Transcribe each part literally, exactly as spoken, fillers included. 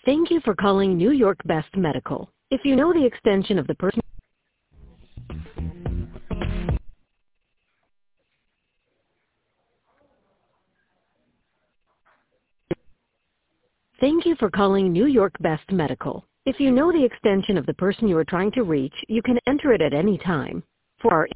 Thank you for calling New York Best Medical. If you know the extension of the person... Thank you for calling New York Best Medical. If you know the extension of the person you are trying to reach, you can enter it at any time. For our...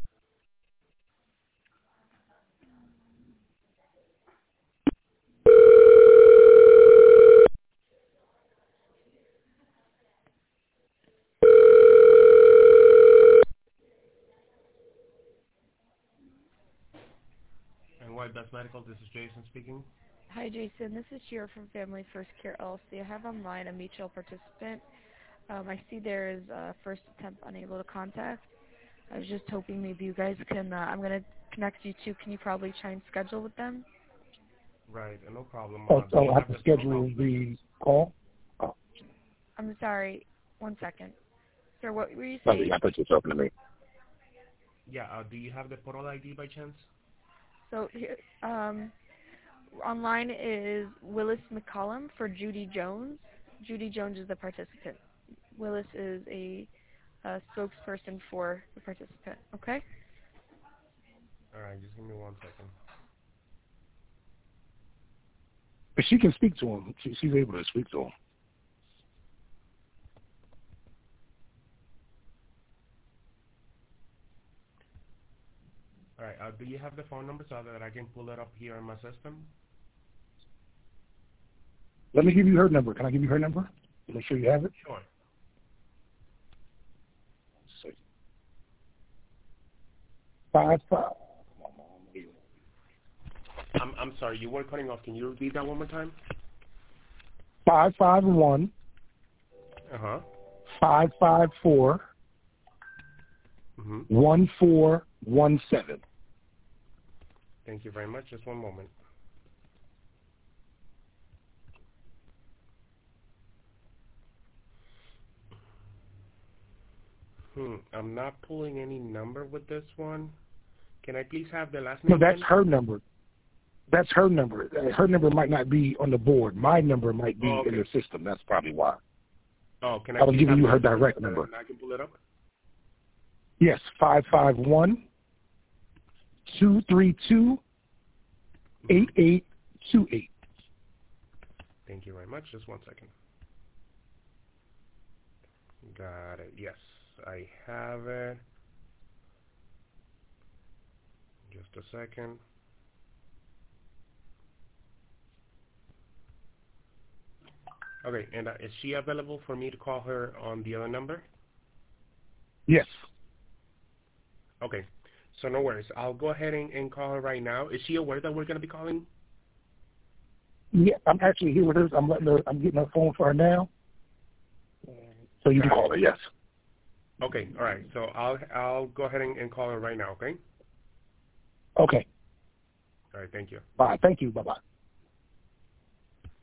And White Best Medical, this is Jason speaking. Hi, Jason. This is Shira from Family First Care L L C. I have online a mutual participant. Um, I see there is a first attempt unable to contact. I was just hoping maybe you guys can, uh, I'm going to connect you to, can you probably try and schedule with them? Right, uh, no problem. Oh, Uh, do so you I have to the schedule phone? the call? Oh, I'm sorry. One second. Sir, what were you sorry, saying? I thought you were talking to me. Yeah, uh, do you have the portal I D by chance? So here, um, online is Willis McCollum for Judy Jones. Judy Jones is the participant. Willis is a, a spokesperson for the participant. Okay? All right, just give me one second. But she can speak to him. She, she's able to speak to him. All right, uh, do you have the phone number so that I can pull it up here in my system? Let me give you her number. Can I give you her number? Make sure you have it. Sure. Let's see. Five five. I'm I'm sorry, you were cutting off. Can you repeat that one more time? Five five one. Uh huh. Five five four. Mhm. One four one seven. Thank you very much. Just one moment. Hmm. I'm not pulling any number with this one. Can I please have the last name? No, that's again? her number. That's her number. Uh, Her number might not be on the board. My number might be Oh, okay. in the system. That's probably why. Oh, can I I was please giving have you the her number direct so that number. I can pull it up? Yes, five five one two three two eight eight two eight. Thank you very much. Just one second. Got it. Yes, I have it. Just a second. Okay, and uh, is she available for me to call her on the other number? Yes. Okay, so no worries. I'll go ahead and, and call her right now. Is she aware that we're going to be calling? Yeah, I'm actually here with her. I'm letting her. I'm getting her phone for her now. So you can Got call it. her. Yes. Okay, all right. So I'll I'll go ahead and, and call her right now. Okay. Okay. All right. Thank you. Bye. Thank you. Bye bye.